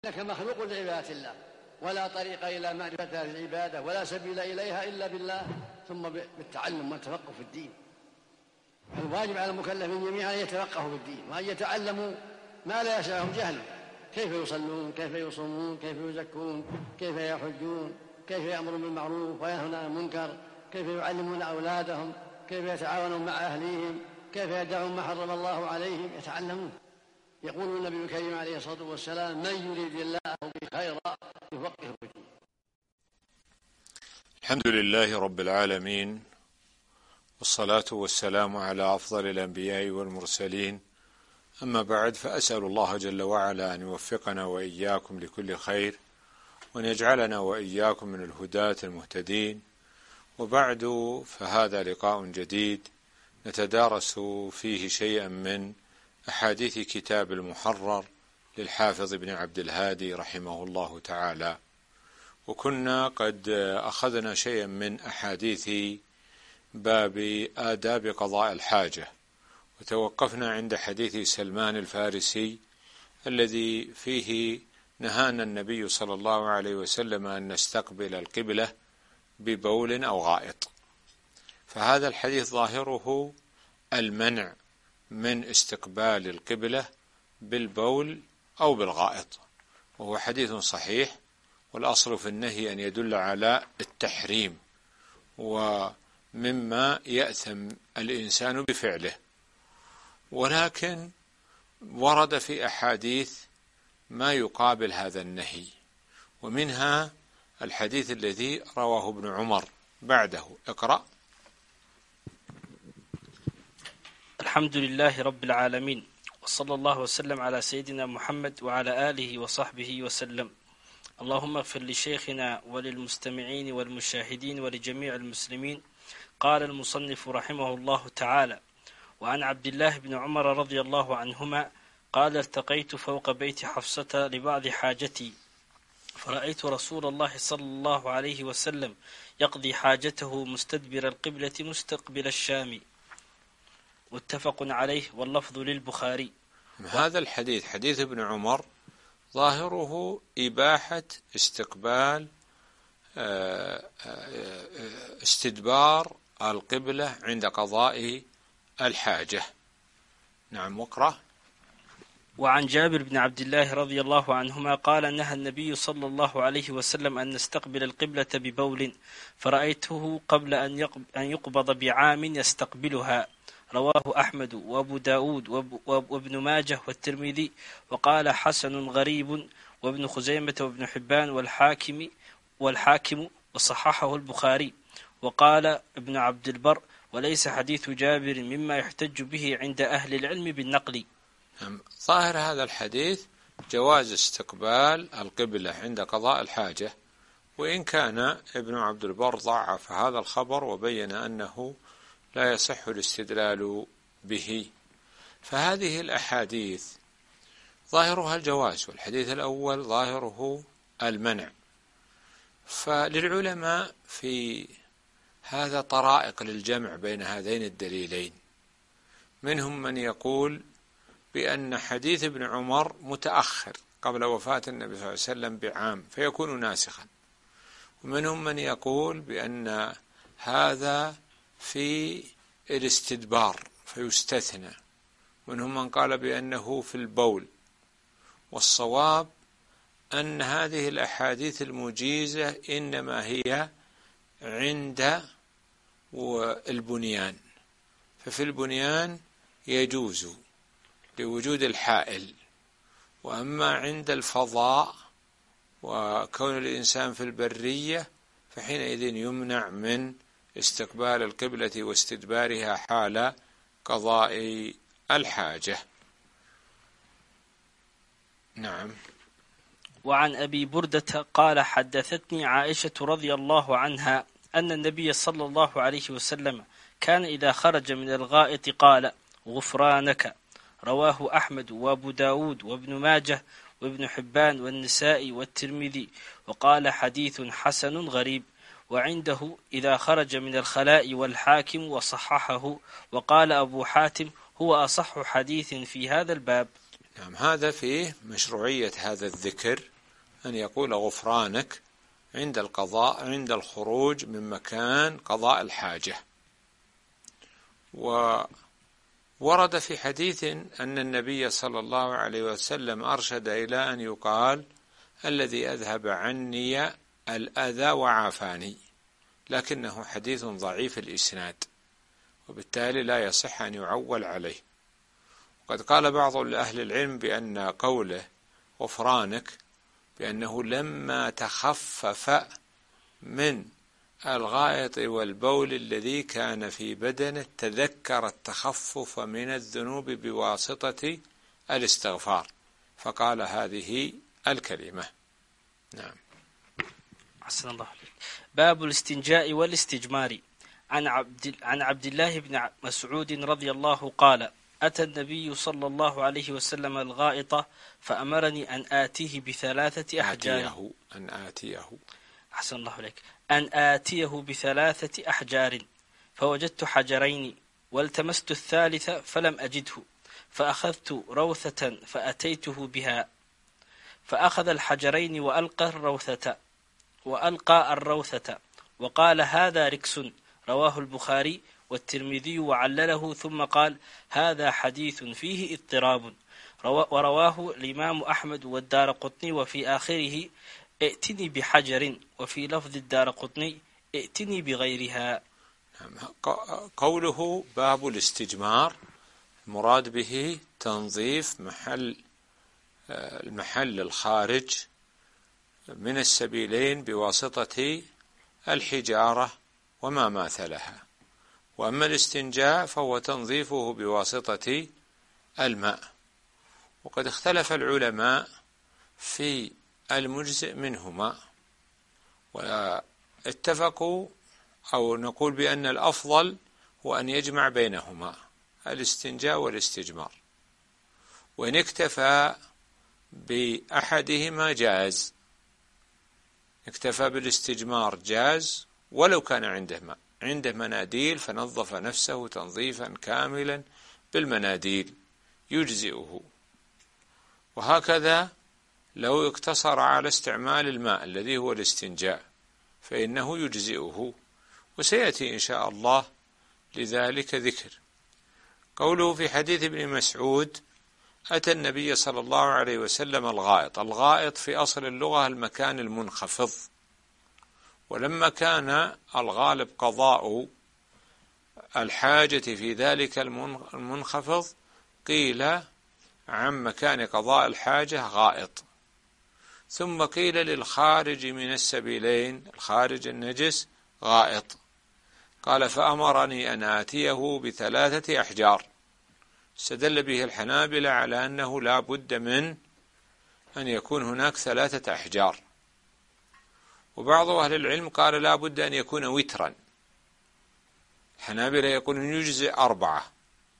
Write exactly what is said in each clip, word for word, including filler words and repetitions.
إنك مخلوق لعبادة الله، ولا طريق إلى معرفة هذه العبادة ولا سبيل إليها إلا بالله، ثم بالتعلم والتفقه في الدين. الواجب على المكلفين جميعا أن يتفقهوا في الدين وأن يتعلموا ما لا يسعهم جهله، كيف يصلون، كيف يصومون، كيف يزكون، كيف يحجون، كيف يأمرون بالمعروف وينهون عن المنكر، كيف يعلمون أولادهم، كيف يتعاونون مع أهليهم، كيف يدعون ما حرم الله عليهم، يتعلمون. يقول النبي الكريم عليه الصلاة والسلام: من يريد الله به خيرا يفقهه في الدين. الحمد لله رب العالمين، والصلاة والسلام على أفضل الأنبياء والمرسلين، أما بعد، فأسأل الله جل وعلا أن يوفقنا وإياكم لكل خير، وأن يجعلنا وإياكم من الهداة المهتدين. وبعد، فهذا لقاء جديد نتدارس فيه شيئا من أحاديث كتاب المحرر للحافظ ابن عبد الهادي رحمه الله تعالى. وكنا قد أخذنا شيئا من أحاديث باب آداب قضاء الحاجة، وتوقفنا عند حديث سلمان الفارسي الذي فيه نهانا النبي صلى الله عليه وسلم أن نستقبل القبلة ببول أو غائط. فهذا الحديث ظاهره المنع من استقبال القبلة بالبول أو بالغائط، وهو حديث صحيح، والأصل في النهي أن يدل على التحريم ومما يأثم الإنسان بفعله. ولكن ورد في أحاديث ما يقابل هذا النهي، ومنها الحديث الذي رواه ابن عمر بعده. اقرأ. الحمد لله رب العالمين، وصلى الله وسلم على سيدنا محمد وعلى آله وصحبه وسلم. اللهم اغفر لشيخنا وللمستمعين والمشاهدين ولجميع المسلمين. قال المصنف رحمه الله تعالى: وعن عبد الله بن عمر رضي الله عنهما قال: التقيت فوق بيت حفصة لبعض حاجتي، فرأيت رسول الله صلى الله عليه وسلم يقضي حاجته مستدبر القبلة مستقبل الشام. متفق عليه، واللفظ للبخاري. هذا الحديث حديث ابن عمر ظاهره إباحة استقبال استدبار القبلة عند قضاء الحاجة. نعم، واقرأ. وعن جابر بن عبد الله رضي الله عنهما قال: نهى النبي صلى الله عليه وسلم أن نستقبل القبلة ببول، فرأيته قبل أن يقبض بعام يستقبلها. رواه أحمد وأبو داود وابن ماجه والترمذي، وقال: حسن غريب، وابن خزيمة وابن حبان والحاكم والحاكم وصححه البخاري. وقال ابن عبد البر: وليس حديث جابر مما يحتج به عند أهل العلم بالنقل. ظاهر هذا الحديث جواز استقبال القبلة عند قضاء الحاجة، وإن كان ابن عبد البر ضعف هذا الخبر وبين أنه لا يصح الاستدلال به. فهذه الأحاديث ظاهرها الجواز، والحديث الأول ظاهره المنع. فللعلماء في هذا طرائق للجمع بين هذين الدليلين. منهم من يقول بأن حديث ابن عمر متأخر قبل وفاة النبي صلى الله عليه وسلم بعام فيكون ناسخا، ومنهم من يقول بأن هذا في الاستدبار فيستثنى، منهم من قال بأنه في البول. والصواب أن هذه الأحاديث المجيزة إنما هي عند البنيان، ففي البنيان يجوز لوجود الحائل، وأما عند الفضاء وكون الإنسان في البرية فحينئذ يمنع من استقبال القبلة واستدبارها حال قضاء الحاجة. نعم. وعن أبي بردة قال: حدثتني عائشة رضي الله عنها أن النبي صلى الله عليه وسلم كان إذا خرج من الغائط قال: غفرانك. رواه أحمد وأبو داود وابن ماجه وابن حبان والنسائي والترمذي، وقال: حديث حسن غريب. وعنده إذا خرج من الخلاء والحاكم، وصححه. وقال أبو حاتم: هو أصح حديث في هذا الباب. نعم، هذا فيه مشروعية هذا الذكر أن يقول غفرانك عند القضاء عند الخروج من مكان قضاء الحاجة. وورد في حديث أن النبي صلى الله عليه وسلم أرشد إلى أن يقال الذي أذهب عني الأذى وعافاني، لكنه حديث ضعيف الإسناد وبالتالي لا يصح أن يعول عليه. وقد قال بعض أهل العلم بأن قوله غفرانك بأنه لما تخفف من الغائط والبول الذي كان في بدنه تذكر التخفف من الذنوب بواسطة الاستغفار فقال هذه الكلمة. نعم. أحسن الله عليك. باب الاستنجاء والاستجمار. عن عبد عن عبد الله بن مسعود رضي الله قال: أتى النبي صلى الله عليه وسلم الغائط فأمرني أن آتيه بثلاثة أحجار. آتيه أن آتيه أحسن الله عليك. أن آتيه بثلاثة أحجار، فوجدت حجرين والتمست الثالث فلم أجده، فأخذت روثة فأتيته بها، فأخذ الحجرين وألقى الروثة وألقى الروثة وقال: هذا ركس. رواه البخاري والترمذي وعلله، ثم قال: هذا حديث فيه اضطراب. ورواه الإمام أحمد والدارقطني، وفي آخره: ائتني بحجر، وفي لفظ الدارقطني: ائتني بغيرها. قوله باب الاستجمار المراد به تنظيف محل المحل الخارج من السبيلين بواسطة الحجارة وما ماثلها، وأما الاستنجاء فهو تنظيفه بواسطة الماء. وقد اختلف العلماء في المجزئ منهما، واتفقوا أو نقول بأن الأفضل هو أن يجمع بينهما الاستنجاء والاستجمار، وإن اكتفى بأحدهما جاز، اكتفى بالاستجمار جاز ولو كان عنده ماء، عنده مناديل فنظف نفسه تنظيفا كاملا بالمناديل يجزئه. وهكذا لو اقتصر على استعمال الماء الذي هو الاستنجاء فإنه يجزئه، وسيأتي إن شاء الله لذلك ذكر. قوله في حديث ابن مسعود: أتى النبي صلى الله عليه وسلم الغائط. الغائط في أصل اللغة المكان المنخفض، ولما كان الغالب قضاء الحاجة في ذلك المنخفض قيل عن مكان قضاء الحاجة غائط، ثم قيل للخارج من السبيلين الخارج النجس غائط. قال: فأمرني أن آتيه بثلاثة أحجار. استدل به الحنابلة على أنه لا بد من أن يكون هناك ثلاثة أحجار، وبعض أهل العلم قال لا بد أن يكون وترا. الحنابلة يقولون يجزئ أربعة،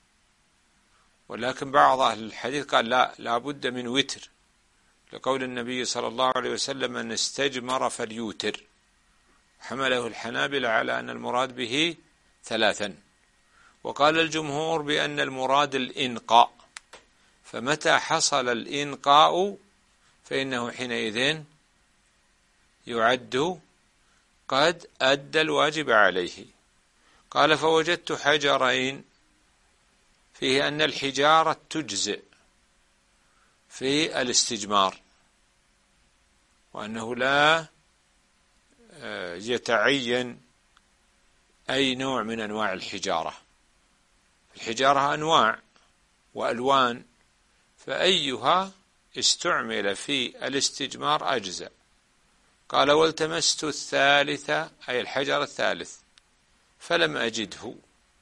ولكن بعض أهل الحديث قال لا لا بد من وتر، لقول النبي صلى الله عليه وسلم: أن استجمر فليوتر. حمله الحنابلة على أن المراد به ثلاثا، وقال الجمهور بأن المراد الإنقاء، فمتى حصل الإنقاء فإنه حينئذ يعد قد أدى الواجب عليه. قال: فوجدت حجرين، فيه أن الحجارة تجزئ في الاستجمار، وأنه لا يتعين أي نوع من أنواع الحجارة. الحجارة أنواع وألوان، فأيها استعمل في الاستجمار أجزأ. قال: والتمست الثالثة أي الحجر الثالث فلم أجده.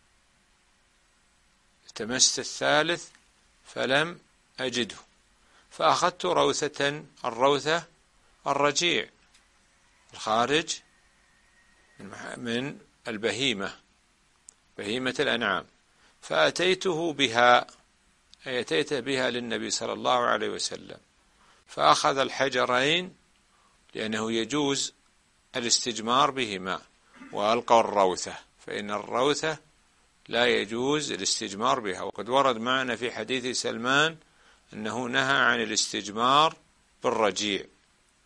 التمست الثالث فلم أجده، فأخذت روثة. الروثة الرجيع الخارج من البهيمة، بهيمة الأنعام، فأتيته بها أي أتيت بها للنبي صلى الله عليه وسلم، فأخذ الحجرين لأنه يجوز الاستجمار بهما، وألقى الروثة، فإن الروثة لا يجوز الاستجمار بها. وقد ورد معنا في حديث سلمان أنه نهى عن الاستجمار بالرجيع،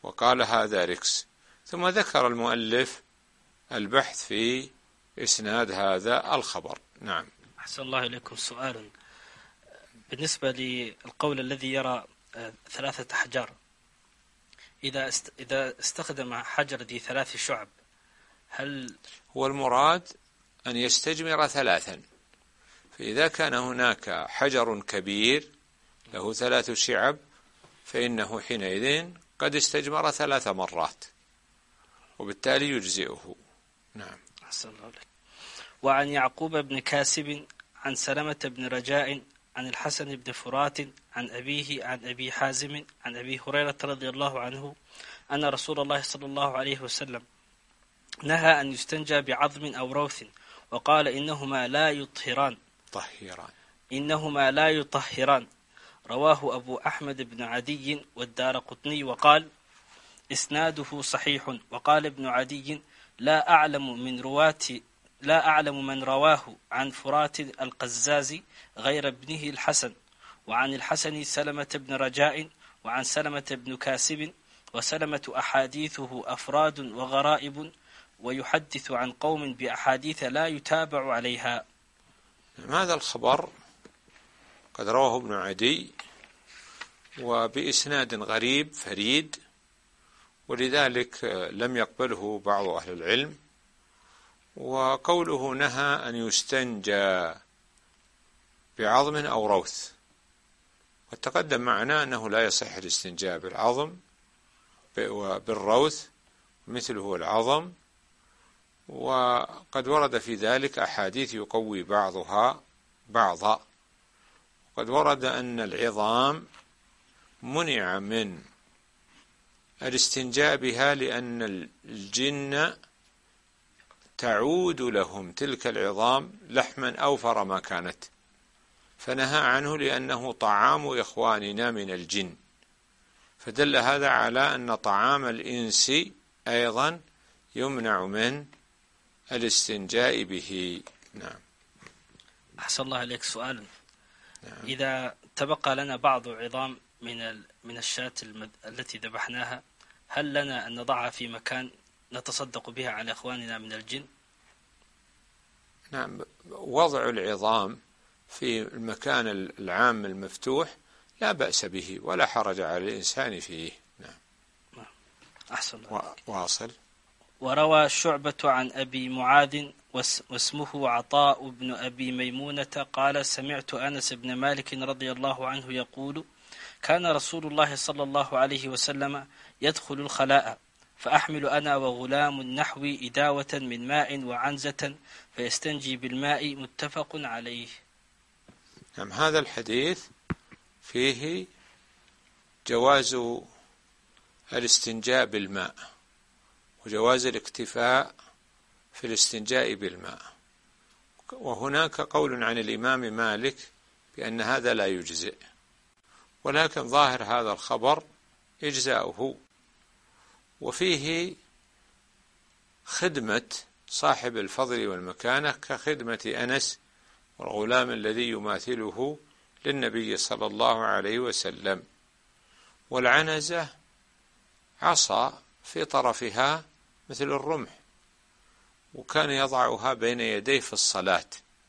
وقال هذا ركس. ثم ذكر المؤلف البحث في إسناد هذا الخبر. نعم. أحسن الله إليكم. سؤال بالنسبة للقول الذي يرى ثلاثة أحجار، إذا إذا استخدم حجر ذي ثلاث شعب، هل هو المراد أن يستجمر ثلاثا؟ فإذا كان هناك حجر كبير له ثلاث شعب فإنه حينئذ قد استجمر ثلاث مرات، وبالتالي يجزئه. نعم. أحسن الله عليك. وعن يعقوب بن كاسب عن سلمة بن رجاء عن الحسن بن فرات عن أبيه عن أبي حازم عن أبي هريرة رضي الله عنه أن رسول الله صلى الله عليه وسلم نهى أن يستنجى بعظم أو روث، وقال إنهما لا يطهران طهيران إنهما لا يطهران. رواه أبو أحمد بن عدي والدارقطني وقال إسناده صحيح. وقال ابن عدي لا أعلم من رواة لا أعلم من رواه عن فرات القزاز غير ابنه الحسن، وعن الحسن سلمة بن رجاء، وعن سلمة بن كاسب. وسلمة أحاديثه أفراد وغرائب، ويحدث عن قوم بأحاديث لا يتابع عليها. هذا الخبر قد رواه ابن عدي وبإسناد غريب فريد، ولذلك لم يقبله بعض أهل العلم. وقوله نهى أن يستنجى بعظم أو روث، وتقدم معنا أنه لا يصح الاستنجاء بالعظم وبالروث مثله العظم، وقد ورد في ذلك أحاديث يقوي بعضها بعضا. وقد ورد أن العظام منع من الاستنجاء بها لأن الجن تعود لهم تلك العظام لحما أوفر ما كانت، فنهى عنه لأنه طعام إخواننا من الجن، فدل هذا على أن طعام الإنس أيضا يمنع من الاستنجاء به. نعم. أحسن الله عليك. سؤال: نعم. إذا تبقى لنا بعض عظام من من الشاة التي ذبحناها، هل لنا أن نضعها في مكان نتصدق بها على إخواننا من الجن؟ نعم، وضع العظام في المكان العام المفتوح لا بأس به ولا حرج على الإنسان فيه. نعم. أحسن الله. واصل. وروى شعبة عن أبي معاذ واسمه عطاء بن أبي ميمونة قال سمعت أنس بن مالك رضي الله عنه يقول كان رسول الله صلى الله عليه وسلم يدخل الخلاء فأحمل أنا وغلام نحوي إداوة من ماء وعنزة فيستنجي بالماء. متفق عليه. نعم. هذا الحديث فيه جواز الاستنجاء بالماء وجواز الاكتفاء في الاستنجاء بالماء، وهناك قول عن الإمام مالك بأن هذا لا يجزئ، ولكن ظاهر هذا الخبر إجزاؤه، وفيه خدمة صاحب الفضل والمكانة كخدمة أنس والغلام الذي يماثله للنبي صلى الله عليه وسلم. والعنزة عصا في طرفها مثل الرمح، وكان يضعها بين يديه في الصلاة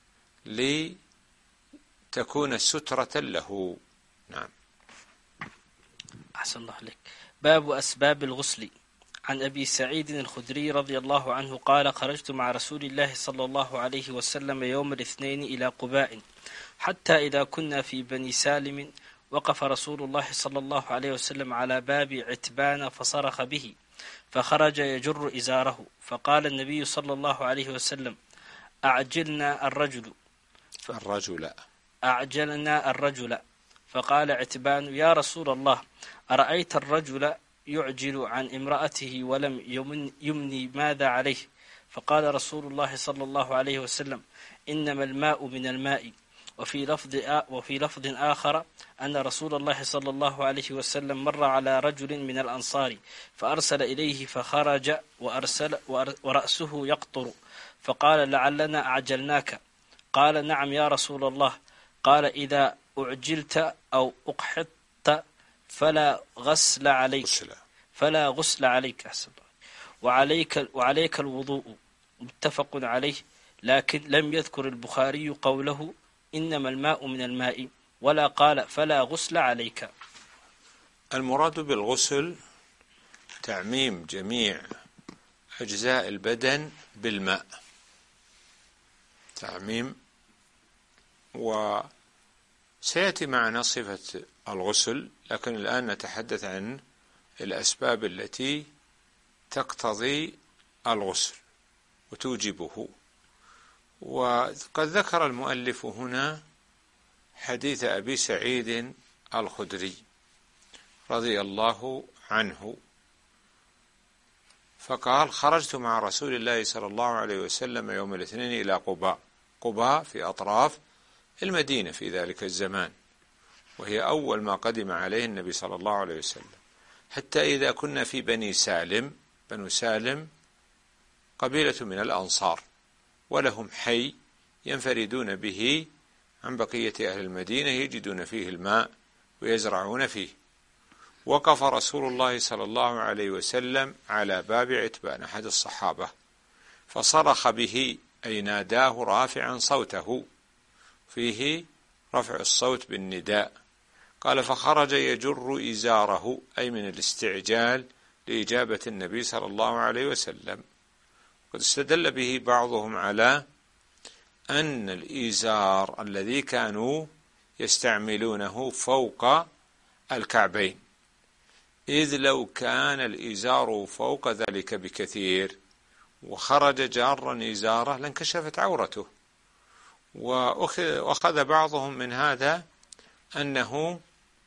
لتكون سترة له. نعم. أحسن الله عليك. باب أسباب الغسل. عن أبي سعيد الخدري رضي الله عنه قال خرجت مع رسول الله صلى الله عليه وسلم يوم الاثنين إلى قباء، حتى إذا كنا في بني سالم وقف رسول الله صلى الله عليه وسلم على باب عتبان فصرخ به، فخرج يجر إزاره، فقال النبي صلى الله عليه وسلم أعجلنا الرجل الرجل أعجلنا الرجل فقال عتبان يا رسول الله أرأيت الرجل يعجل عن امرأته ولم يمن يمني ماذا عليه؟ فقال رسول الله صلى الله عليه وسلم إنما الماء من الماء. وفي لفظ وفي لفظ آخر أن رسول الله صلى الله عليه وسلم مر على رجل من الأنصار فأرسل إليه فخرج وأرسل ورأسه يقطر، فقال لعلنا أعجلناك. قال نعم يا رسول الله. قال إذا أعجلت أو أقحطت فلا غسل عليك فلا غسل عليك وعليك, وعليك الوضوء متفق عليه. لكن لم يذكر البخاري قوله إنما الماء من الماء، ولا قال فلا غسل عليك. المراد بالغسل تعميم جميع أجزاء البدن بالماء، تعميم. وسيأتي معنا صفة الغسل، لكن الآن نتحدث عن الأسباب التي تقتضي الغسل وتوجبه. وقد ذكر المؤلف هنا حديث أبي سعيد الخدري رضي الله عنه، فقال: خرجت مع رسول الله صلى الله عليه وسلم يوم الاثنين إلى قباء. قباء في أطراف المدينة في ذلك الزمان، وهي أول ما قدم عليه النبي صلى الله عليه وسلم، حتى إذا كنا في بني سالم. بنو سالم قبيلة من الأنصار، ولهم حي ينفردون به عن بقية أهل المدينة، يجدون فيه الماء ويزرعون فيه. وقف رسول الله صلى الله عليه وسلم على باب عتبان أحد الصحابة، فصرخ به، أي ناداه رافعا صوته، فيه رفع الصوت بالنداء. قال: فخرج يجر إزاره، أي من الاستعجال لإجابة النبي صلى الله عليه وسلم. قد استدل به بعضهم على أن الإزار الذي كانوا يستعملونه فوق الكعبين، إذ لو كان الإزار فوق ذلك بكثير وخرج جارا إزاره لانكشفت عورته. وأخذ بعضهم من هذا أنه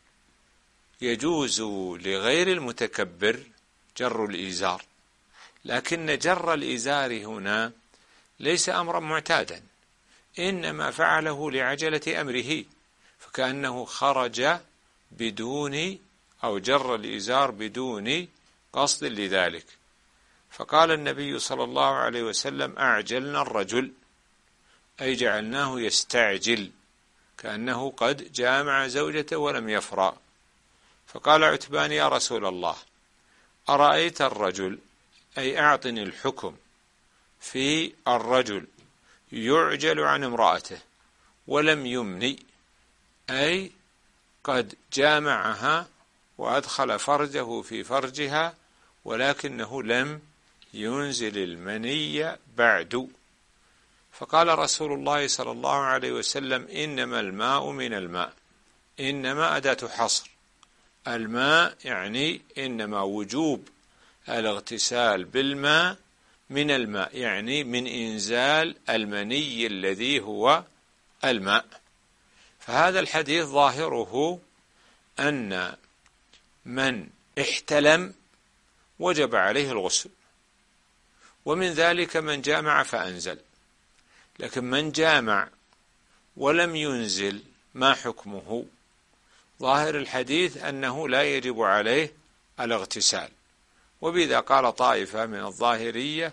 يجوز لغير المتكبر جر الإزار، لكن جر الإزار هنا ليس أمرا معتادا، إنما فعله لعجلة أمره، فكأنه خرج بدون أو جر الإزار بدون قصد لذلك. فقال النبي صلى الله عليه وسلم: أعجلنا الرجل، أي جعلناه يستعجل، كأنه قد جامع زوجته ولم يفرأ. فقال عتبان: يا رسول الله، أرأيت الرجل، أي أعطني الحكم في الرجل يعجل عن امرأته ولم يمني، أي قد جامعها وأدخل فرجه في فرجها ولكنه لم ينزل المني بعد. فقال رسول الله صلى الله عليه وسلم: إنما الماء من الماء. إنما أداة حصر، الماء يعني إنما وجوب الاغتسال بالماء من الماء، يعني من إنزال المني الذي هو الماء. فهذا الحديث ظاهره أن من احتلم وجب عليه الغسل، ومن ذلك من جامع فأنزل. لكن من جامع ولم ينزل ما حكمه؟ ظاهر الحديث أنه لا يجب عليه الاغتسال، وبذا قال طائفة من الظاهرية،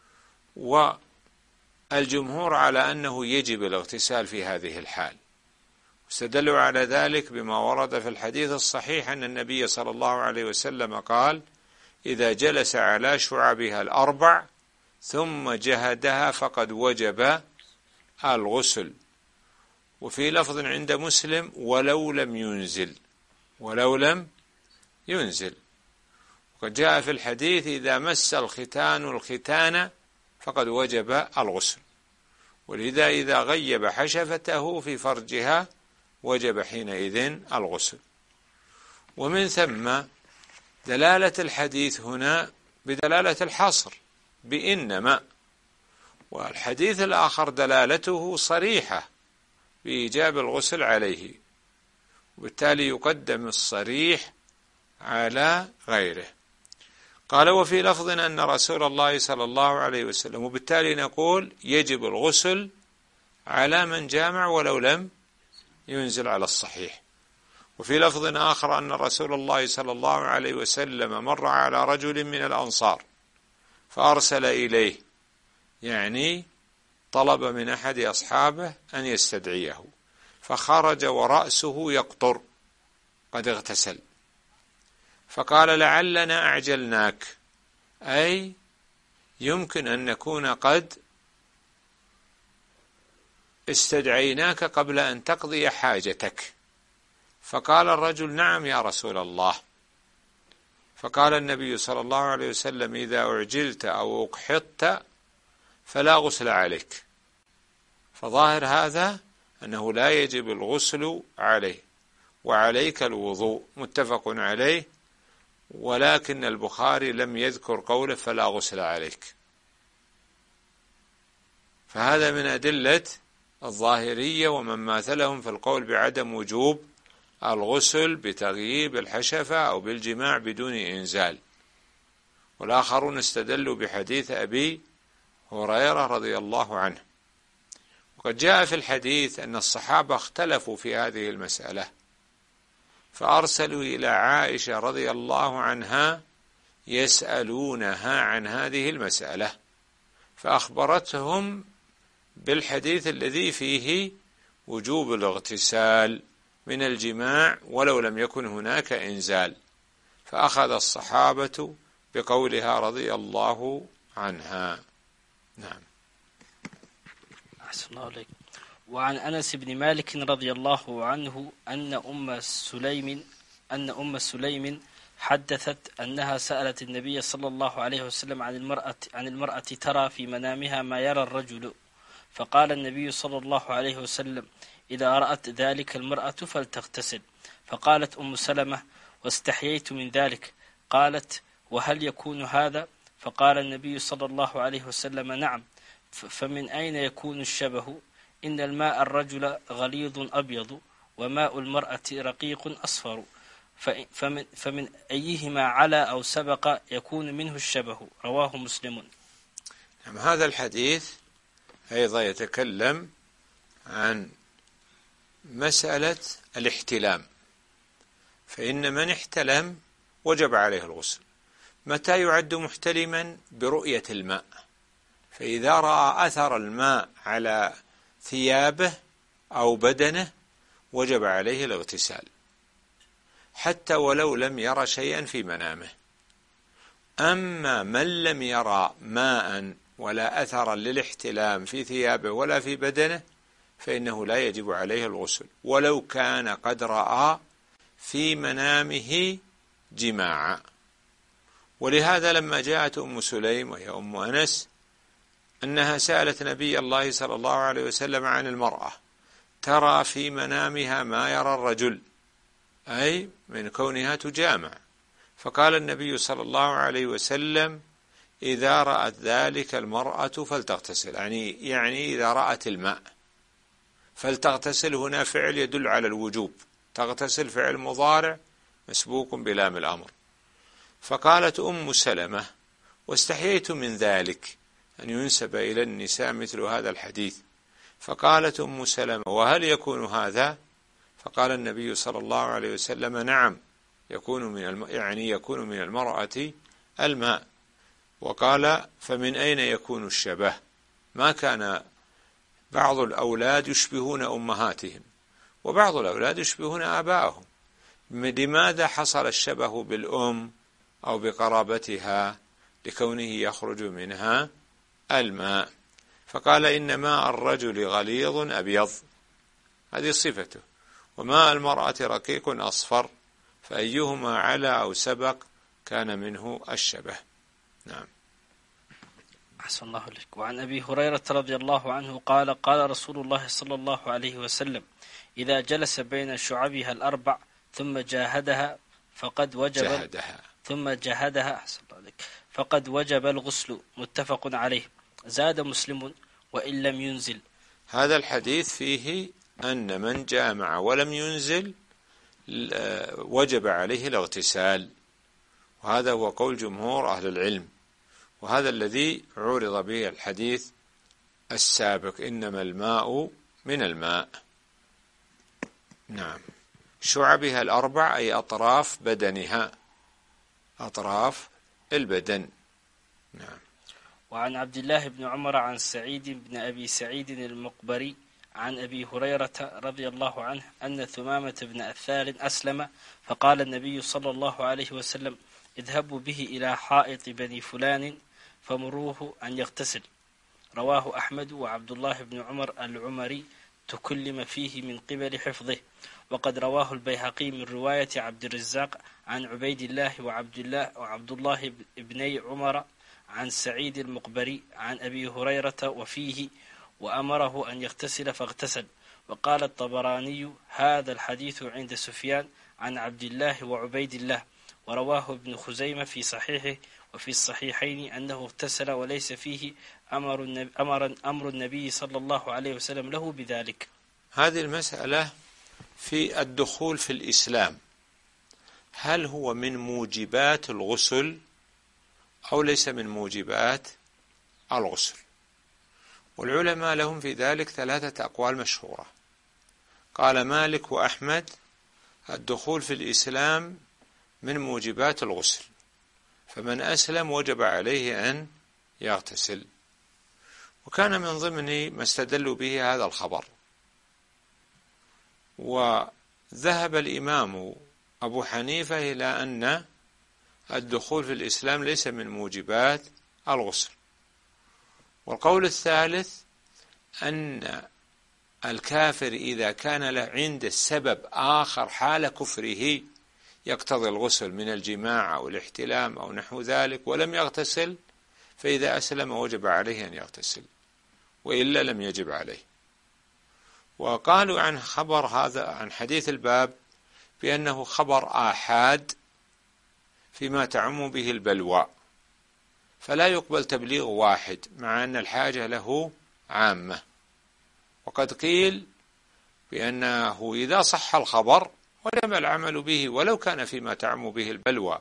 والجمهور على أنه يجب الاغتسال في هذه الحال. استدلوا على ذلك بما ورد في الحديث الصحيح أن النبي صلى الله عليه وسلم قال: إذا جلس على شعبها الأربع ثم جهدها فقد وجب الغسل. وفي لفظ عند مسلم: ولو لم ينزل، ولو لم ينزل. وقد جاء في الحديث: إذا مس الختان الختان فقد وجب الغسل. ولذا إذا غيب حشفته في فرجها وجب حينئذ الغسل. ومن ثم دلالة الحديث هنا بدلالة الحصر بإنما، والحديث الآخر دلالته صريحة بإيجاب الغسل عليه، وبالتالي يقدم الصريح على غيره. قال: وفي لفظ أن رسول الله صلى الله عليه وسلم، وبالتالي نقول يجب الغسل على من جامع ولو لم ينزل على الصحيح. وفي لفظ آخر أن رسول الله صلى الله عليه وسلم مر على رجل من الأنصار فأرسل إليه، يعني طلب من أحد أصحابه أن يستدعيه، فخرج ورأسه يقطر قد اغتسل، فقال لعلنا أعجلناك، أي يمكن أن نكون قد استدعيناك قبل أن تقضي حاجتك. فقال الرجل نعم يا رسول الله. فقال النبي صلى الله عليه وسلم إذا أعجلت أو أقحطت فلا غسل عليك. فظاهر هذا أنه لا يجب الغسل عليه، وعليك الوضوء، متفق عليه، ولكن البخاري لم يذكر قوله فلا غسل عليك. فهذا من أدلة الظاهرية ومن ماثلهم في القول بعدم وجوب الغسل بتغييب الحشفة أو بالجماع بدون إنزال. والآخرون استدلوا بحديث أبي هريرة رضي الله عنه. وقد جاء في الحديث أن الصحابة اختلفوا في هذه المسألة، فأرسلوا إلى عائشة رضي الله عنها يسألونها عن هذه المسألة، فأخبرتهم بالحديث الذي فيه وجوب الاغتسال من الجماع ولو لم يكن هناك إنزال، فأخذ الصحابة بقولها رضي الله عنها. نعم. أحسن الله عليك. وعن أنس بن مالك رضي الله عنه أن أم سليم أن أم سليم حدثت أنها سألت النبي صلى الله عليه وسلم عن المرأة عن المرأة ترى في منامها ما يرى الرجل، فقال النبي صلى الله عليه وسلم إذا رأت ذلك المرأة فلتغتسل. فقالت أم سلمة واستحييت من ذلك. قالت وهل يكون هذا؟ فقال النبي صلى الله عليه وسلم نعم. فمن أين يكون الشبه؟ إن الماء الرجل غليظ أبيض وماء المرأة رقيق أصفر، فمن, فمن أيهما على أو سبق يكون منه الشبه. رواه مسلم. نعم. هذا الحديث أيضا يتكلم عن مسألة الاحتلام، فإن من احتلم وجب عليه الغسل. متى يعد محتلما؟ برؤية الماء، فإذا رأى أثر الماء على ثيابه أو بدنه وجب عليه الاغتسال، حتى ولو لم يرى شيئا في منامه. أما من لم يرى ماء ولا أثرا للاحتلام في ثيابه ولا في بدنه فإنه لا يجب عليه الغسل، ولو كان قد رأى في منامه جماعا. ولهذا لما جاءت أم سليم وهي أم أنس أنها سألت نبي الله صلى الله عليه وسلم عن المرأة ترى في منامها ما يرى الرجل، أي من كونها تجامع، فقال النبي صلى الله عليه وسلم إذا رأت ذلك المرأة فلتغتسل، يعني يعني إذا رأت الماء. فلتغتسل هنا فعل يدل على الوجوب، تغتسل فعل مضارع مسبوق بلام الأمر. فقالت أم سلمة واستحييت من ذلك أن ينسب إلى النساء مثل هذا الحديث. فقالت أم سلمة وهل يكون هذا؟ فقال النبي صلى الله عليه وسلم نعم، يكون من الم... يعني يكون من المرأة الماء. وقال فمن أين يكون الشبه؟ ما كان بعض الأولاد يشبهون أمهاتهم وبعض الأولاد يشبهون آباءهم، لماذا حصل الشبه بالأم أو بقرابتها؟ لكونه يخرج منها الماء. فقال إن ماء الرجل غليظ أبيض، هذه صفته، وماء المرأة رقيق أصفر، فأيهما على أو سبق كان منه الشبه. نعم. أحسن الله لك. وعن أبي هريرة رضي الله عنه قال قال رسول الله صلى الله عليه وسلم إذا جلس بين شعبها الأربع ثم جاهدها فقد وجب جهدها. ثم جاهدها أحسن الله لك فقد وجب الغسل. متفق عليه. زاد مسلم وإن لم ينزل. هذا الحديث فيه أن من جامع ولم ينزل وجب عليه الاغتسال، وهذا هو قول جمهور أهل العلم، وهذا الذي عرض به الحديث السابق إنما الماء من الماء. نعم. شعبها الأربع أي أطراف بدنها، أطراف البدن. نعم. وعن عبد الله بن عمر عن سعيد بن أبي سعيد المقبري عن أبي هريرة رضي الله عنه أن ثمامة بن أثال أسلم فقال النبي صلى الله عليه وسلم اذهبوا به إلى حائط بني فلان فمروه أن يغتسل. رواه أحمد وعبد الله بن عمر العمري تكلم فيه من قبل حفظه. وقد رواه البيهقي من رواية عبد الرزاق عن عبيد الله وعبد الله وعبد الله بن عمر عن سعيد المقبري عن أبي هريرة وفيه وأمره أن يغتسل فاغتسل. وقال الطبراني هذا الحديث عند سفيان عن عبد الله وعبيد الله. ورواه ابن خزيمة في صحيحه وفي الصحيحين أنه اغتسل وليس فيه أمر النبي, أمر, أمر النبي صلى الله عليه وسلم له بذلك. هذه المسألة في الدخول في الإسلام، هل هو من موجبات الغسل أو ليس من موجبات الغسل؟ والعلماء لهم في ذلك ثلاثة أقوال مشهورة. قال مالك وأحمد الدخول في الإسلام من موجبات الغسل، فمن أسلم وجب عليه أن يغتسل. وكان من ضمن ما استدلوا به هذا الخبر. وذهب الإمام أبو حنيفة إلى أن الدخول في الإسلام ليس من موجبات الغسل. والقول الثالث أن الكافر إذا كان له عند السبب آخر حال كفره يقتضي الغسل من الجماع أو الاحتلام أو نحو ذلك ولم يغتسل، فإذا أسلم وجب عليه أن يغتسل، وإلا لم يجب عليه. وقالوا عن خبر هذا عن حديث الباب بأنه خبر آحاد فيما تعم به البلوى، فلا يقبل تبليغ واحد مع أن الحاجة له عامة. وقد قيل بأنه إذا صح الخبر ولم العمل به ولو كان فيما تعم به البلوى،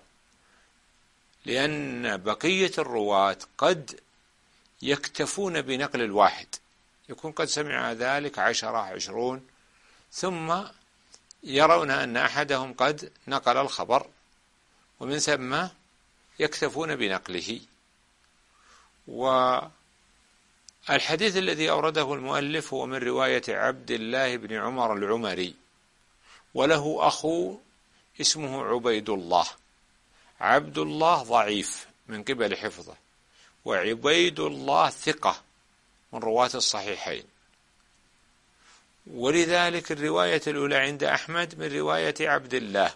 لأن بقية الرواة قد يكتفون بنقل الواحد، يكون قد سمع ذلك عشرة عشرون ثم يرون أن أحدهم قد نقل الخبر ومن ثم يكتفون بنقله. والحديث الذي أورده المؤلف هو من رواية عبد الله بن عمر العمري، وله أخو اسمه عبيد الله. عبد الله ضعيف من قبل حفظه، وعبيد الله ثقة من رواة الصحيحين. ولذلك الرواية الأولى عند أحمد من رواية عبد الله،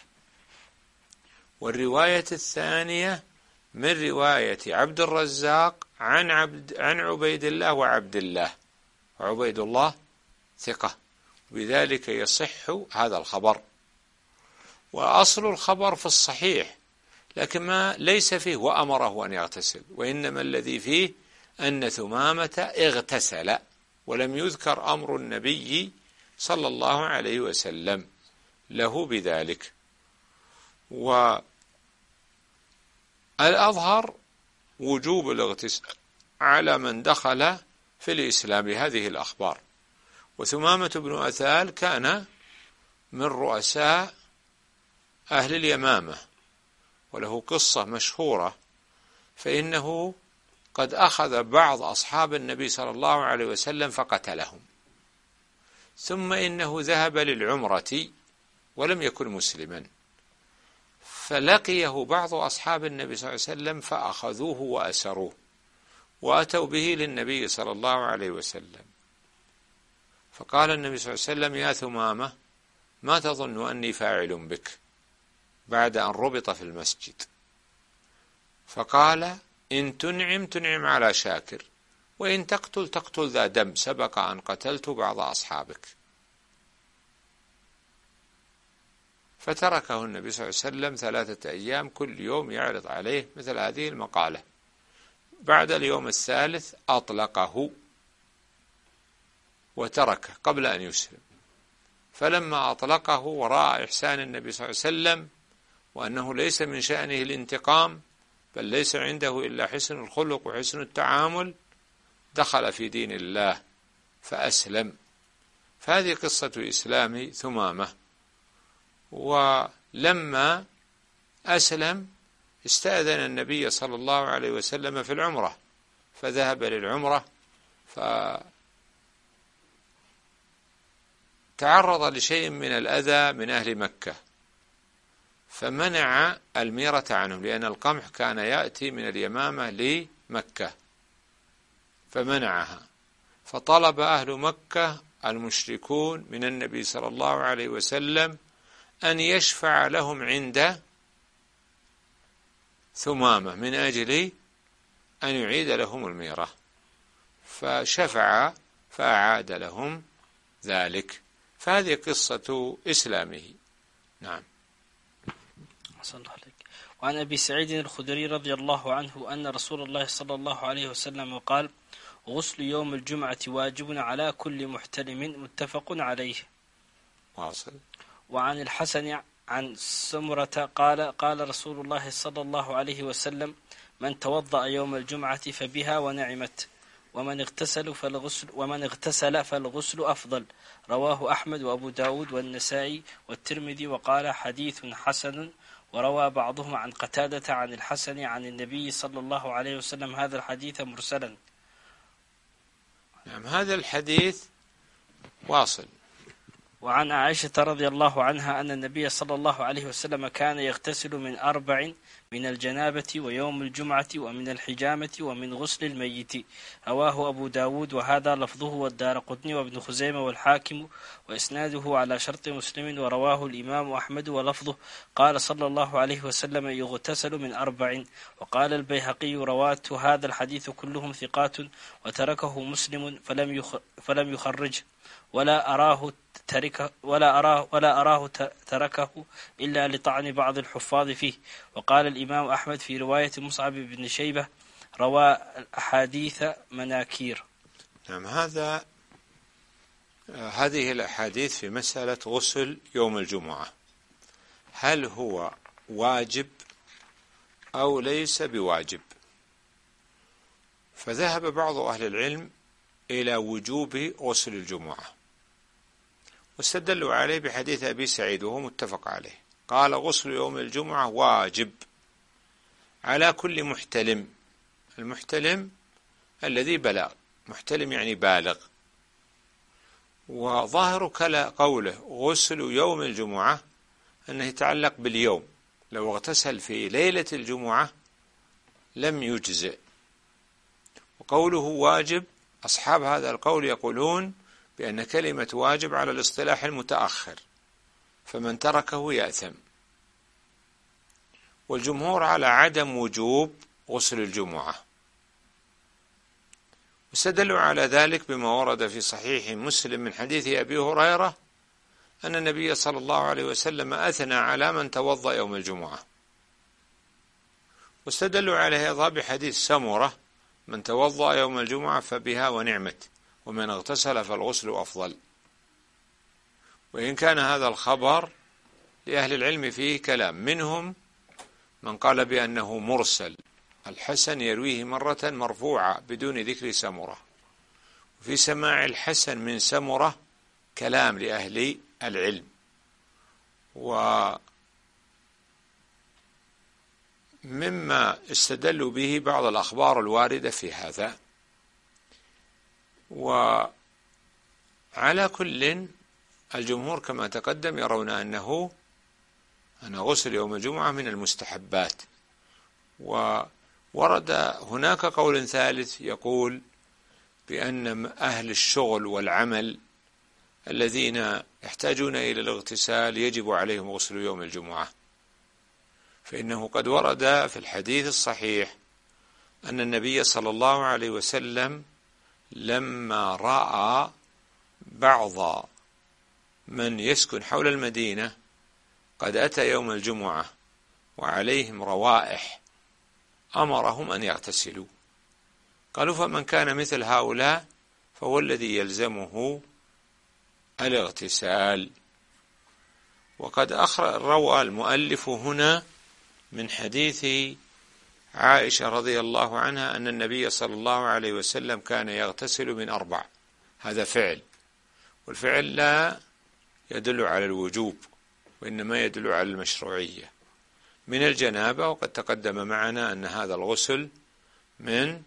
والرواية الثانية من رواية عبد الرزاق عن عبد عن عبيد الله وعبد الله، وعبيد الله ثقة، بذلك يصح هذا الخبر. وأصل الخبر في الصحيح، لكن ما ليس فيه وأمره أن يغتسل، وإنما الذي فيه أن ثمامة اغتسل، ولم يذكر أمر النبي صلى الله عليه وسلم له بذلك. والأظهر وجوب الاغتسال على من دخل في الإسلام بهذه الأخبار. وثمامة بن أثال كان من رؤساء أهل اليمامة، وله قصة مشهورة، فإنه قد أخذ بعض أصحاب النبي صلى الله عليه وسلم فقتلهم، ثم إنه ذهب للعمرة ولم يكن مسلما، فلقيه بعض أصحاب النبي صلى الله عليه وسلم فأخذوه وأسروه وأتوا به للنبي صلى الله عليه وسلم، فقال النبي صلى الله عليه وسلم: يا ثمامة، ما تظن أني فاعل بك بعد أن ربط في المسجد؟ فقال: إن تنعم تنعم على شاكر، وإن تقتل تقتل ذا دم، سبق أن قتلت بعض أصحابك. فتركه النبي صلى الله عليه وسلم ثلاثة أيام كل يوم يعرض عليه مثل هذه المقالة. بعد اليوم الثالث أطلقه وتركه قبل أن يسلم. فلما أطلقه ورأى إحسان النبي صلى الله عليه وسلم وأنه ليس من شأنه الانتقام، بل ليس عنده إلا حسن الخلق وحسن التعامل، دخل في دين الله فأسلم. فهذه قصة إسلام ثمامة. ولما أسلم استأذن النبي صلى الله عليه وسلم في العمرة، فذهب للعمرة، تعرض لشيء من الأذى من أهل مكة فمنع الميرة عنهم، لأن القمح كان يأتي من اليمامة لمكة فمنعها، فطلب أهل مكة المشركون من النبي صلى الله عليه وسلم أن يشفع لهم عند ثمامة من أجل أن يعيد لهم الميرة، فشفع فأعاد لهم ذلك. فهذه قصة إسلامه. نعم. وعن أبي سعيد الخدري رضي الله عنه أن رسول الله صلى الله عليه وسلم قال: غسل يوم الجمعة واجب على كل محتلم، متفق عليه. واصل. وعن الحسن عن سمرة قال: قال رسول الله صلى الله عليه وسلم: من توضأ يوم الجمعة فبها ونعمت، ومن اغتسل فالغسل ومن اغتسل فالغسل أفضل. رواه أحمد وأبو داود والنسائي والترمذي وقال: حديث حسن. وروى بعضهم عن قتادة عن الحسن عن النبي صلى الله عليه وسلم هذا الحديث مرسلا. نعم، هذا الحديث واصل. وعن عائشة رضي الله عنها أن النبي صلى الله عليه وسلم كان يغتسل من أربع: من الجنابة ويوم الجمعة ومن الحجامة ومن غسل الميت. رواه أبو داود وهذا لفظه والدارقطني وابن خزيمة والحاكم وإسناده على شرط مسلم. ورواه الإمام أحمد ولفظه قال صلى الله عليه وسلم: يغتسل من أربع. وقال البيهقي: رواة هذا الحديث كلهم ثقات وتركه مسلم فلم يخ فلم يخرجه ولا أراه تركه ولا أراه ولا أراه تركه إلا لطعن بعض الحفاظ فيه. وقال الإمام أحمد في رواية مصعب بن شيبة: روى أحاديث مناكير. نعم، هذا هذه الأحاديث في مسألة غسل يوم الجمعة، هل هو واجب أو ليس بواجب؟ فذهب بعض أهل العلم إلى وجوب غسل الجمعة، واستدلوا عليه بحديث أبي سعيد وهو متفق عليه، قال: غسل يوم الجمعة واجب على كل محتلم. المحتلم الذي بلغ، محتلم يعني بالغ. وظاهر قوله غسل يوم الجمعة أنه يتعلق باليوم، لو اغتسل في ليلة الجمعة لم يجزئ. وقوله واجب، أصحاب هذا القول يقولون بأن كلمة واجب على الاصطلاح المتأخر، فمن تركه يأثم. والجمهور على عدم وجوب غسل الجمعة، واستدلوا على ذلك بما ورد في صحيح مسلم من حديث أبي هريرة أن النبي صلى الله عليه وسلم أثنى على من توضأ يوم الجمعة، واستدلوا عليه أيضا بحديث سمرة: من توضأ يوم الجمعة فبها ونعمت، ومن اغتسل فالغسل أفضل. وإن كان هذا الخبر لأهل العلم فيه كلام، منهم من قال بأنه مرسل، الحسن يرويه مرة مرفوعة بدون ذكر سمرة. وفي سماع الحسن من سمرة كلام لأهل العلم. ومما استدلوا به بعض الأخبار الواردة في هذا. وعلى كل الجمهور كما تقدم يرون أنه أن غسل يوم الجمعة من المستحبات. وورد هناك قول ثالث يقول بأن أهل الشغل والعمل الذين يحتاجون إلى الاغتسال يجب عليهم غسل يوم الجمعة، فإنه قد ورد في الحديث الصحيح أن النبي صلى الله عليه وسلم لما رأى بعض من يسكن حول المدينة قد أتى يوم الجمعة وعليهم روائح أمرهم أن يغتسلوا. قالوا: فمن كان مثل هؤلاء فهو الذي يلزمه الاغتسال. وقد روى المؤلف هنا من حديث عائشة رضي الله عنها أن النبي صلى الله عليه وسلم كان يغتسل من أربع. هذا فعل، والفعل لا يدل على الوجوب وإنما يدل على المشروعية. من الجنابة، وقد تقدم معنا أن هذا الغسل من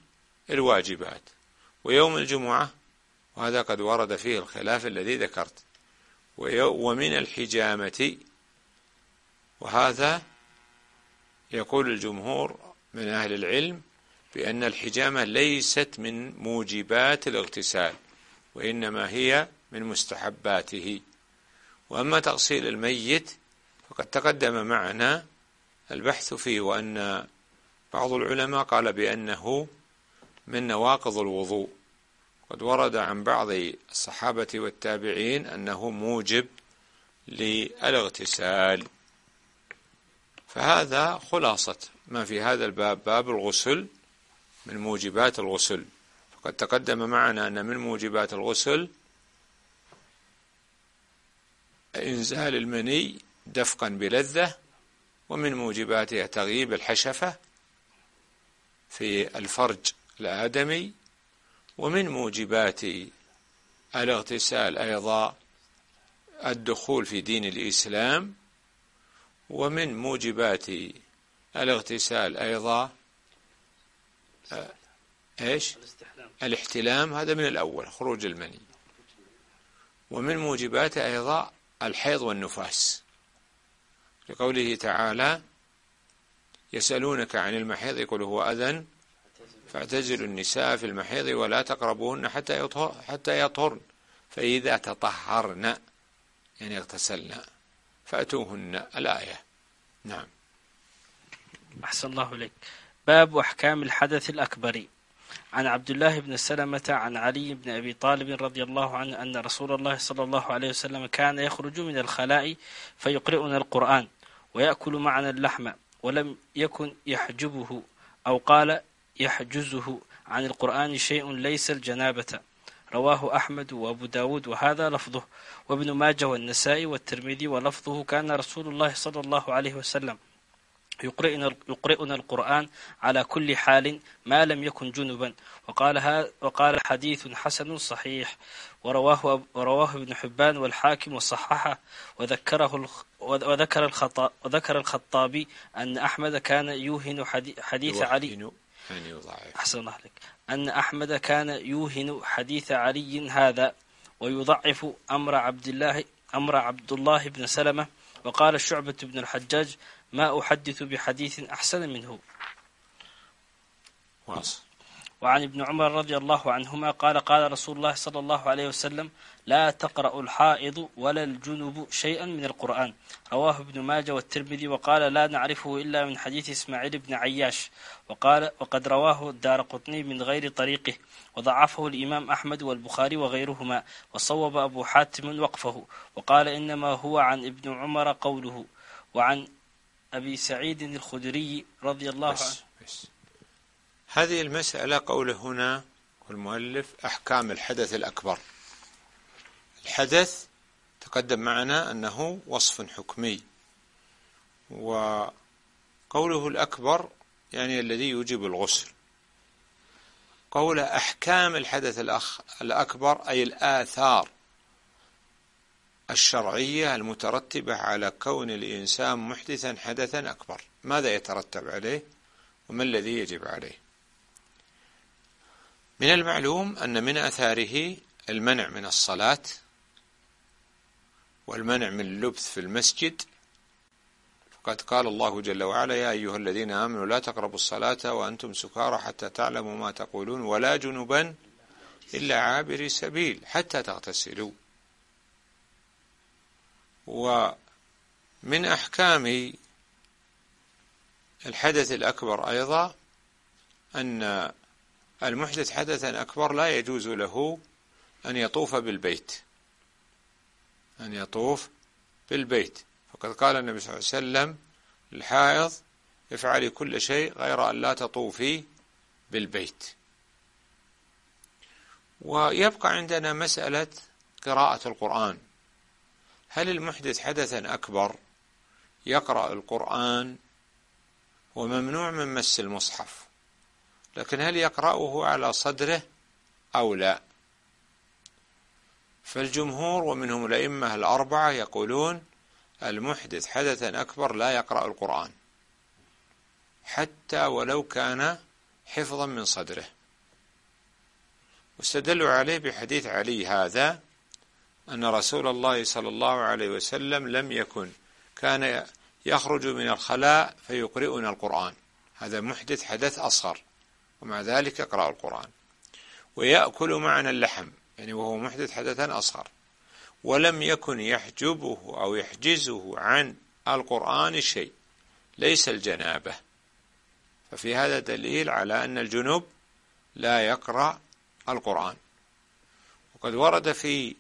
الواجبات، ويوم الجمعة، وهذا قد ورد فيه الخلاف الذي ذكرت. ومن الحجامة. وهذا يقول الجمهور من أهل العلم بأن الحجامة ليست من موجبات الاغتسال، وإنما هي من مستحباته. وأما تغسيل الميت فقد تقدم معنا البحث فيه، وأن بعض العلماء قال بأنه من نواقض الوضوء. قد ورد عن بعض الصحابة والتابعين أنه موجب للاغتسال. فهذا خلاصة ما في هذا الباب، باب الغسل من موجبات الغسل. فقد تقدم معنا أن من موجبات الغسل إنزال المني دفقا بلذة، ومن موجباتها تغييب الحشفة في الفرج الآدمي، ومن موجبات الاغتسال أيضا الدخول في دين الإسلام، ومن موجبات الاغتسال أيضا إيش؟ الاحتلام، هذا من الأول خروج المني. ومن موجباته أيضا الحيض والنفاس، لقوله تعالى: يسألونك عن المحيض قل هو أذى فاعتزلوا النساء في المحيض ولا تقربوهن حتى يطهر حتى يطهرن فإذا تطهرن يعني اغتسلن فأتوهن. الآية. نعم. أحسن الله إليك. باب أحكام الحدث الأكبر. عن عبد الله بن سلمة عن علي بن أبي طالب رضي الله عنه أن رسول الله صلى الله عليه وسلم كان يخرج من الخلاء فيقرئنا القرآن ويأكل معنا اللحم، ولم يكن يحجبه أو قال يحجزه عن القرآن شيء ليس الجنابة. رواه أحمد وأبو داود وهذا لفظه، وابن ماجه والنسائي والترمذي ولفظه: كان رسول الله صلى الله عليه وسلم يقرئنا, يقرئنا القرآن على كل حال ما لم يكن جنبا. وقال, وقال حديث حسن صحيح. ورواه, ورواه ابن حبان والحاكم وصححه وذكره وذكر الخطا وذكر الخطابي أن أحمد كان يوهن حديث علي أحسن الله عليك أن أحمد كان يوهن حديث علي هذا ويضعف أمر عبد الله أمر عبد الله بن سلمة. وقال الشعبة بن الحجاج: ما أحدث بحديث أحسن منه. واصل. وعن ابن عمر رضي الله عنهما قال: قال رسول الله صلى الله عليه وسلم: لا تقرأ الحائض ولا الجنب شيئا من القرآن. رواه ابن ماجه والترمذي وقال: لا نعرفه إلا من حديث إسماعيل بن عياش. وقال وقد رواه الدارقطني من غير طريقه، وضعفه الإمام أحمد والبخاري وغيرهما، وصوب أبو حاتم وقفه وقال: إنما هو عن ابن عمر قوله. وعن أبي سعيد الخدري رضي الله عنه. بس بس. هذه المسألة قوله هنا المؤلف أحكام الحدث الأكبر. الحدث تقدم معنا أنه وصف حكمي، وقوله الأكبر يعني الذي يوجب الغسل. قول أحكام الحدث الأخ الأكبر أي الآثار الشرعية المترتبة على كون الإنسان محدثا حدثا أكبر. ماذا يترتب عليه وما الذي يجب عليه؟ من المعلوم أن من آثاره المنع من الصلاة والمنع من اللبث في المسجد. فقد قال الله جل وعلا: يا أيها الذين آمنوا لا تقربوا الصلاة وأنتم سكارى حتى تعلموا ما تقولون ولا جنبا إلا عابري سبيل حتى تغتسلوا. ومن أحكام الحدث الأكبر أيضا أن المحدث حدثا أكبر لا يجوز له أن يطوف بالبيت أن يطوف بالبيت فقد قال النبي صلى الله عليه وسلم للحائض: افعلي كل شيء غير أن لا تطوفي بالبيت. ويبقى عندنا مسألة قراءة القرآن. هل المحدث حدثا أكبر يقرأ القرآن وممنوع من مس المصحف، لكن هل يقرأه على صدره أو لا؟ فالجمهور ومنهم الأئمة الأربعة يقولون المحدث حدثا أكبر لا يقرأ القرآن حتى ولو كان حفظا من صدره، واستدلوا عليه بحديث علي هذا أن رسول الله صلى الله عليه وسلم لم يكن كان يخرج من الخلاء فيقرئنا القرآن، هذا محدث حدث أصغر، ومع ذلك يقرأ القرآن. ويأكل معنا اللحم، يعني وهو محدث حدثا أصغر، ولم يكن يحجبه أو يحجزه عن القرآن شيء، ليس الجنابة. ففي هذا دليل على أن الجنوب لا يقرأ القرآن. وقد ورد في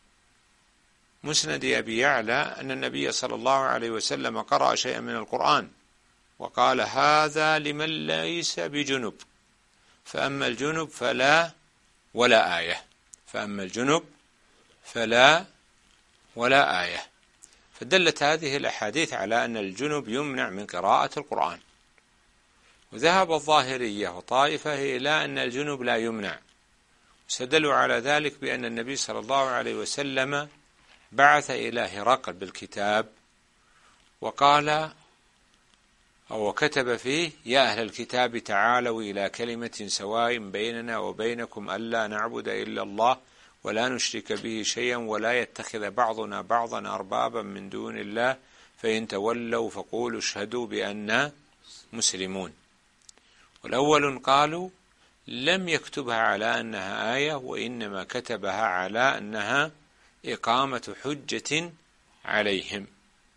مسند أبي يعلى أن النبي صلى الله عليه وسلم قرأ شيئا من القرآن وقال: هذا لمن ليس بجنب، فأما الجنب فلا ولا آية، فأما الجنب فلا ولا آية. فدلت هذه الأحاديث على أن الجنب يمنع من قراءة القرآن. وذهب الظاهرية وطائفة إلى أن الجنب لا يمنع، واستدلوا على ذلك بأن النبي صلى الله عليه وسلم بعث إلى هرقل بالكتاب وقال أو كتب فيه: يا أهل الكتاب تعالوا إلى كلمة سواء بيننا وبينكم ألا نعبد إلا الله ولا نشرك به شيئا ولا يتخذ بعضنا بعضا أربابا من دون الله فإن تولوا فقولوا اشهدوا بأننا مسلمون. والأول قالوا لم يكتبها على أنها آية، وإنما كتبها على أنها إقامة حجة عليهم،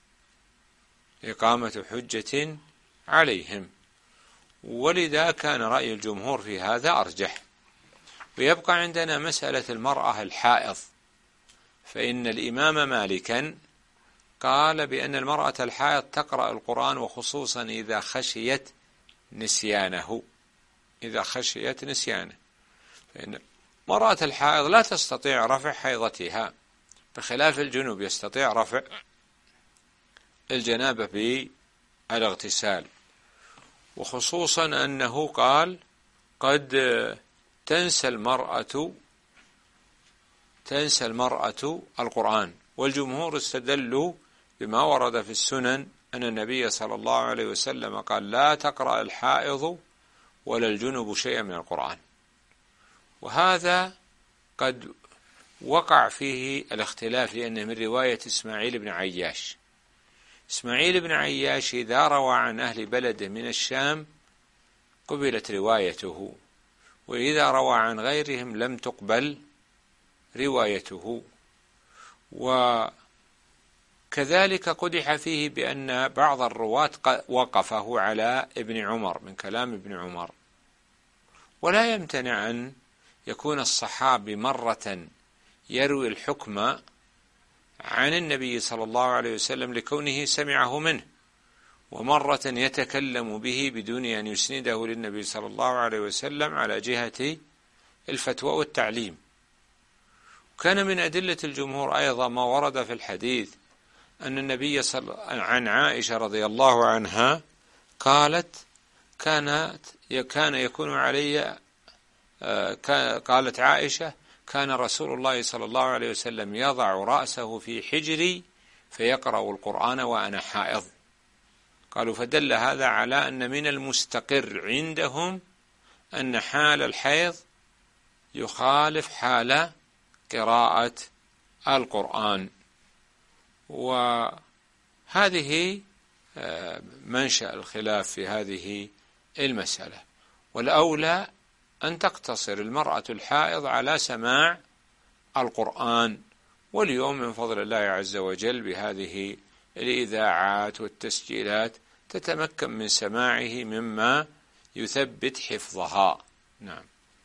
إقامة حجة عليهم. ولذا كان رأي الجمهور في هذا أرجح. ويبقى عندنا مسألة المرأة الحائض، فإن الإمام مالكا قال بأن المرأة الحائض تقرأ القرآن، وخصوصا إذا خشيت نسيانه، إذا خشيت نسيانه، فإن المرأة الحائض لا تستطيع رفع حيضتها، بخلاف الجنوب يستطيع رفع الجنابة بالاغتسال. وخصوصا أنه قال قد تنسى المرأة تنسى المرأة القرآن. والجمهور استدلوا بما ورد في السنن أن النبي صلى الله عليه وسلم قال: لا تقرأ الحائض ولا الجنب شيئا من القرآن. وهذا قد وقع فيه الاختلاف، لأنه من رواية إسماعيل بن عياش. إسماعيل بن عياش إذا روى عن أهل بلده من الشام قبلت روايته، وإذا روى عن غيرهم لم تقبل روايته. وكذلك قدح فيه بأن بعض الرواة وقفه على ابن عمر من كلام ابن عمر. ولا يمتنع أن يكون الصحابي مرة يروي الحكم عن النبي صلى الله عليه وسلم لكونه سمعه منه، ومرة يتكلم به بدون أن يسنده للنبي صلى الله عليه وسلم على جهة الفتوى والتعليم. كان من أدلة الجمهور أيضا ما ورد في الحديث أن النبي صلى عن عائشة رضي الله عنها قالت: كانت كان يكون علي قالت عائشة: كان رسول الله صلى الله عليه وسلم يضع رأسه في حجري فيقرأ القرآن وأنا حائض. قالوا: فدل هذا على أن من المستقر عندهم أن حال الحيض يخالف حال قراءة القرآن. وهذه منشأ الخلاف في هذه المسألة. والأولى أن تقتصر المرأة الحائض على سماع القرآن. واليوم من فضل الله عز وجل بهذه الإذاعات والتسجيلات تتمكن من سماعه مما يثبت حفظها. نعم.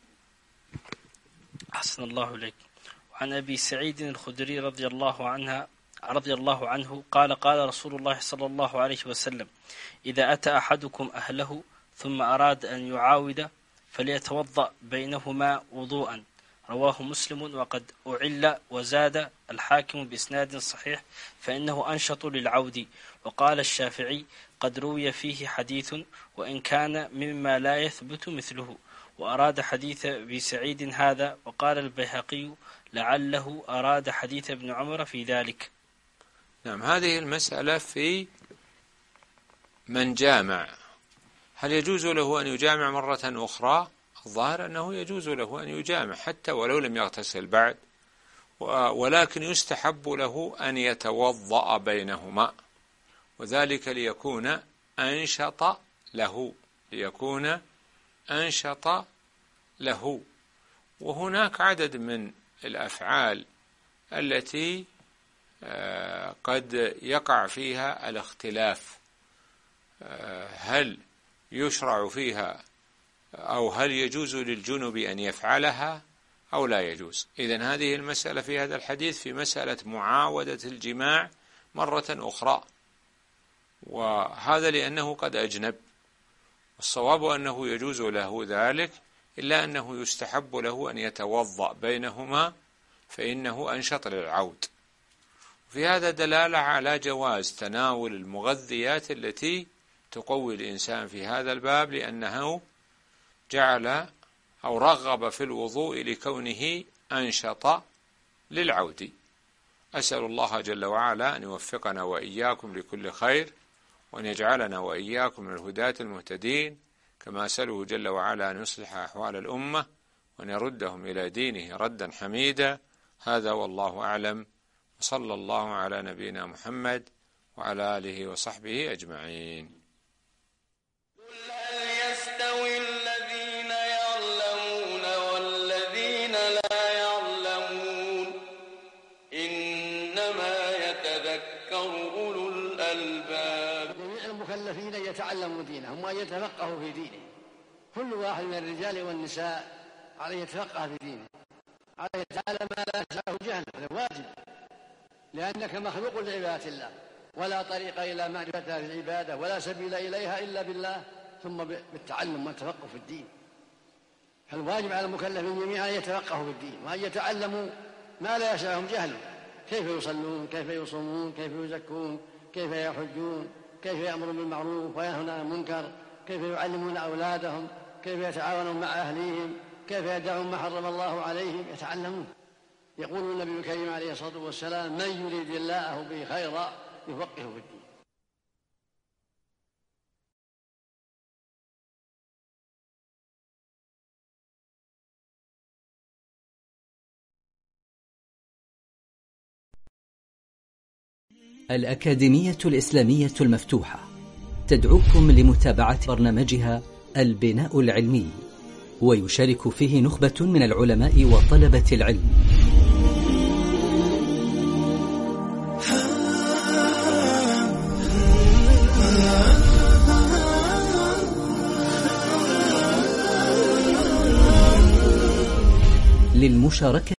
أحسن الله إليك. وعن أبي سعيد الخدري رضي الله عنها رضي الله عنه قال: قال رسول الله صلى الله عليه وسلم: إذا أتى أحدكم أهله ثم أراد أن يعاود فليتوضأ بينهما وضوءا. رواه مسلم. وقد أعل وزاد الحاكم بإسناد صحيح فإنه أنشط للعود. وقال الشافعي: قد روي فيه حديث وإن كان مما لا يثبت مثله. وأراد حديث أبي سعيد هذا. وقال البيهقي: لعله أراد حديث ابن عمر في ذلك. نعم. هذه المسألة في من جامع، هل يجوز له أن يجامع مرة أخرى؟ الظاهر أنه يجوز له أن يجامع حتى ولو لم يغتسل بعد، ولكن يستحب له أن يتوضأ بينهما، وذلك ليكون أنشط له ليكون أنشط له. وهناك عدد من الأفعال التي قد يقع فيها الاختلاف، هل يشرع فيها أو هل يجوز للجنب أن يفعلها أو لا يجوز. إذن هذه المسألة في هذا الحديث في مسألة معاودة الجماع مرة أخرى، وهذا لأنه قد أجنب، والصواب أنه يجوز له ذلك، إلا أنه يستحب له أن يتوضأ بينهما فإنه أنشط للعود. في هذا دلالة على جواز تناول المغذيات التي تقوي الإنسان في هذا الباب، لأنه جعل أو رغب في الوضوء لكونه أنشط للعود. أسأل الله جل وعلا أن يوفقنا وإياكم لكل خير، وأن يجعلنا وإياكم من الهداة المهتدين، كما أسأله جل وعلا أن يصلح أحوال الأمة وأن يردهم إلى دينه ردا حميدا. هذا والله أعلم، وصلى الله على نبينا محمد وعلى آله وصحبه أجمعين. المكلفين يتعلموا دينهم وأن يتفقهوا في دينه. كل واحد من الرجال والنساء عليه يتفقه في دينه، عليه يتعلم ما لا يسعه جهله، هذا واجب، لأنك مخلوق لعبادة الله، ولا طريق إلى معرفة العبادة ولا سبيل إليها إلا بالله، ثم بالتعلم والتفقه في الدين. فالواجب على المكلفين جميعا أن يتفقهوا في الدين وأن يتعلموا ما لا يسعهم جهله، كيف يصلون، كيف يصومون، كيف يزكون، كيف يحجون، كيف يأمرون بالمعروف وينهون عن المنكر، كيف يعلمون أولادهم، كيف يتعاونون مع أهليهم، كيف يدعون ما حرم الله عليهم، يتعلمون. يقول النبي الكريم عليه الصلاة والسلام: من يريد الله به خيرا يفقهه في الدين. الأكاديمية الإسلامية المفتوحة تدعوكم لمتابعة برنامجها البناء العلمي، ويشارك فيه نخبة من العلماء وطلبة العلم. للمشاركة